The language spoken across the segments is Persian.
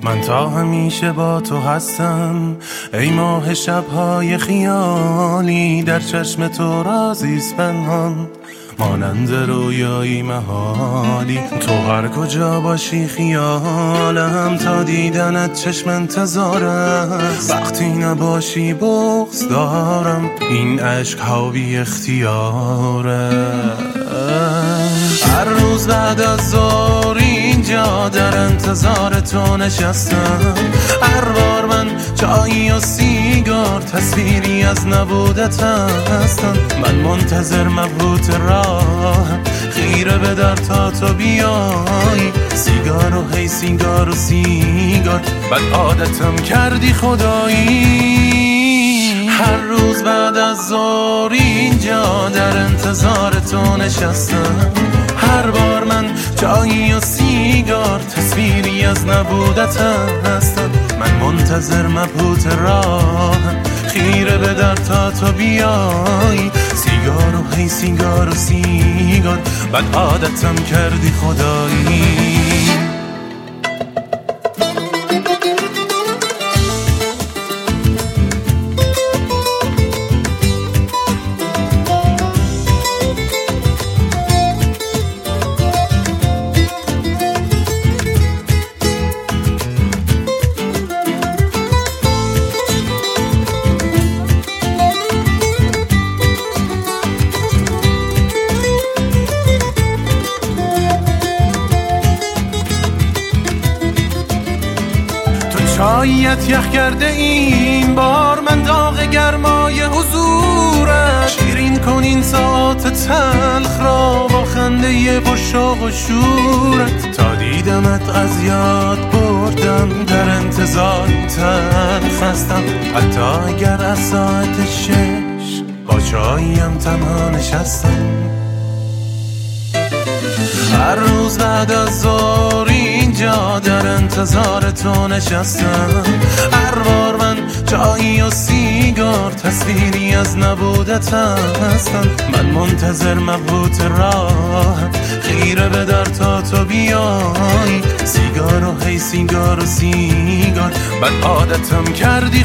من تا همیشه با تو هستم ای ماه شبهای خیالی، در چشم تو رازیست پنهان مانند رویایی محالی. تو هر کجا باشی خیالم، تا دیدنت چشم انتظار است. وقتی نباشی بغض دارم، این عشق ها بی اختیاره. هر روز بعد از ظهر اینجا در انتظار تو نشستم. هر بار من چایی و سیگار تصویری از نبودت هستم. من منتظر مبهوت راه، خیره به در تا تو بیای. سیگار و هی سیگار و سیگار، بد عادتم کردی خدایی. هر روز بعد از ظهر اینجا در انتظار تو نشستم. هر بار من چایی و سیگار تصویری از نبودت هستم. من منتظر مبهوت راه، خیره به در تا تو بیای. سیگار و هی سیگار و سیگار، بد عادتم کردی خدایی. چاییت یخ کرده این بار، من داغ گرمای حضورت. شیرین کن این ساعت تلخ را با خنده پرشوق و شورت. تا دیدمت از یاد بردم، در انتظار تلخ هستم. حتی اگر از ساعت 6 با چاییم تنها نشستم. هر روز بعد از ظهر اینجا در انتظار تو نشستم. هر بار من چایی و سیگار تصویری از نبودت هستم. من منتظر مبهوت راه، خیره به در تا تو بیای. سیگار و هی سیگار و سیگار، بد عادتم کردی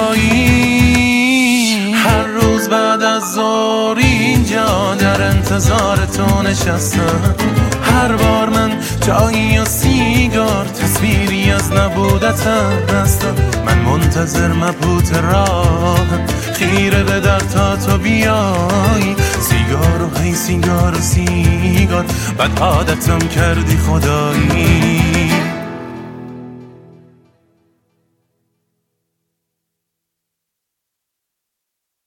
خدایی. هر روز بعد از ظهر اینجا در انتظار تو نشستم. هر بار من چایی و سیگار تصویری از نبودت هستم. من منتظر مبهوت راه، خیره به در تا تو بیای. سیگار و هی سیگار و سیگار، بد عادتم کردی خدایی.